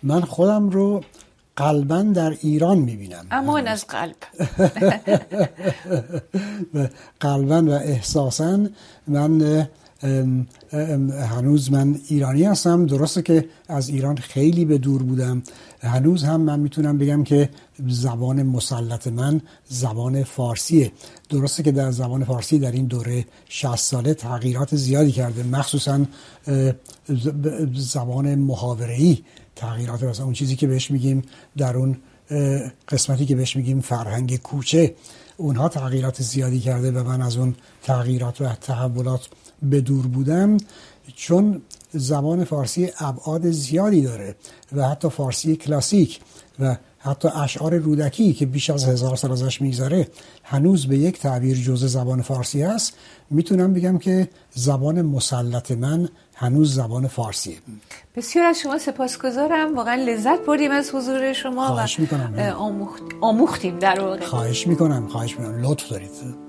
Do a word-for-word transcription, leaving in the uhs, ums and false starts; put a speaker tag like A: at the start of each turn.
A: من خودم رو قلباً در ایران میبینم،
B: امان از قلب.
A: قلباً و احساساً من هنوز من ایرانی هستم. درسته که از ایران خیلی به دور بودم، هنوز هم من میتونم بگم که زبان مسلط من زبان فارسیه. درسته که در زبان فارسی در این دوره شصت ساله تغییرات زیادی کرده، مخصوصا زبان محاوره‌ای تغییرات، مثلا اون چیزی که بهش میگیم در اون قسمتی که بهش میگیم فرهنگ کوچه، اونها تغییرات زیادی کرده و من از اون تغییرات و تحولات به دور بودم، چون زبان فارسی ابعاد زیادی داره و حتی فارسی کلاسیک و حتی اشعار رودکی که بیش از هزار سال ازش میگذره هنوز به یک تعبیر جزء زبان فارسی هست. میتونم بگم که زبان مسلط من هنوز زبان فارسیه.
B: بسیار از شما سپاسگزارم، واقعا لذت بردیم از حضور شما.
A: خواهش
B: و
A: میکنم.
B: آموخت... آموختیم در واقع.
A: خواهش میکنم خواهش میکنم لطف دارید.